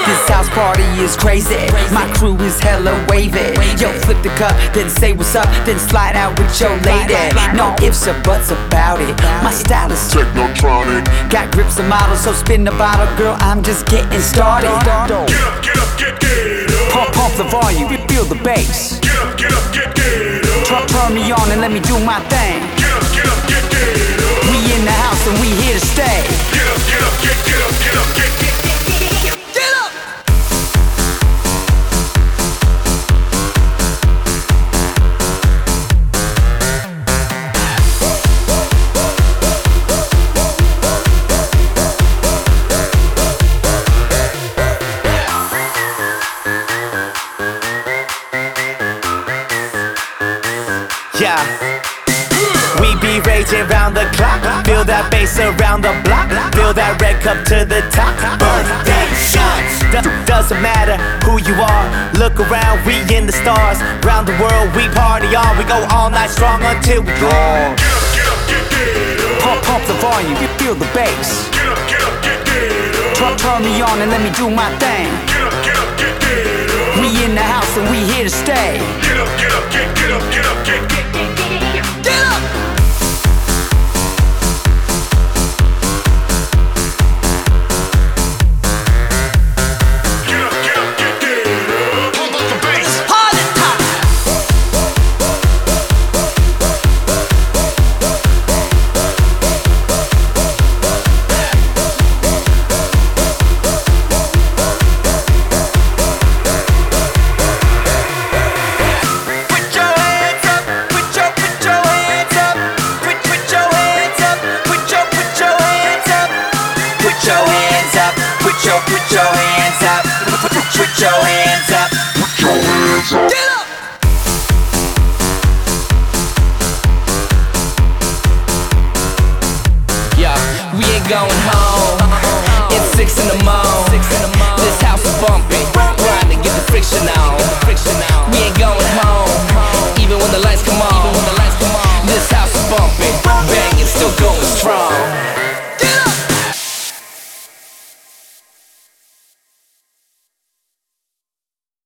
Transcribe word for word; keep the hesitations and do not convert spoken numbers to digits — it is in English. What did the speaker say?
This house party is crazy. My crew is hella wavy. Yo, flip the cup, then say what's up, then slide out with your lady. No ifs or buts about it. My style is Technotronic. got grips and models, so spin the bottle, girl. I'm just getting started. Get up, get up, get, get up. Pump, pump the volume, feel the bass. Get up, get up, get, get up. Turn, turn me on and let me do my thing. Get up, get up, get, get up. We in the house and we here to stay. Get up, get up, get, get up, get up, get, get, get, get, get, get up. Yeah, we be raging round the clock. Feel that bass around the block. Feel that red cup to the top. Birthday shots. Do- doesn't matter who you are. Look around, we in the stars. Round the world, we party on. We go all night strong until we gone. Get up, get up, get, get up. Pump, pump the volume, feel the bass. Get up, get up, get, get up. Turn, turn me on and let me do my thing. Get up, get up, get, get up. We in the house and we here to stay. Get up, get up, get, get up, get up, get, get, get, get, get, get up. Get up, get up, get, get up. Pump up the bass. Party time. Put your hands up, put your, put your hands up. Put, put your hands up, put your, put your hands up. Put your hands up, put your, put your hands up. Put, put, put your hands up. Put your hands up. Get up! Yeah, we ain't going home. It's six in the morning. This house is bumping. Grind to get the friction on. We ain't going home.